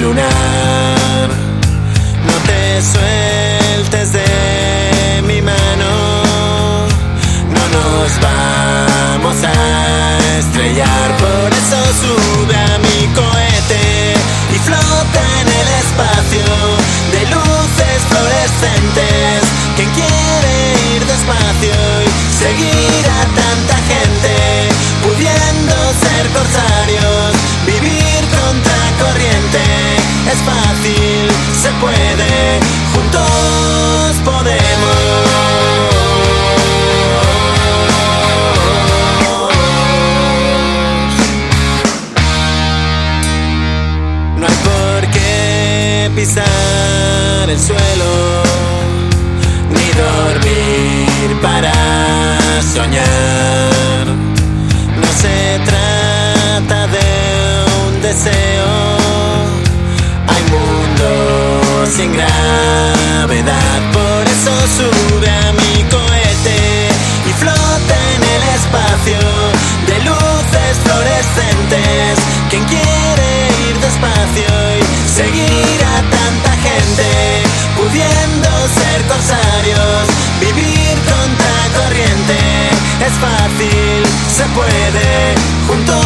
lunar. No te sueltes de mi mano, no nos vamos a estrellar. Por eso sube a mi cohete y flota en el espacio de luces fluorescentes. Quien quiere ir despacio y seguir a tanta gente, pudiendo ser corsarios, vivir contra corriente. Es fácil, se puede, juntos podemos. No hay por qué pisar el suelo, ni dormir para soñar. No se trata de un deseo, hay mundo sin gravedad. Por eso sube a mi cohete y flota en el espacio de luces fluorescentes. Quien quiere ir despacio y seguir a tanta gente, pudiendo ser corsarios, vivir contra corriente. Es fácil, se puede, juntos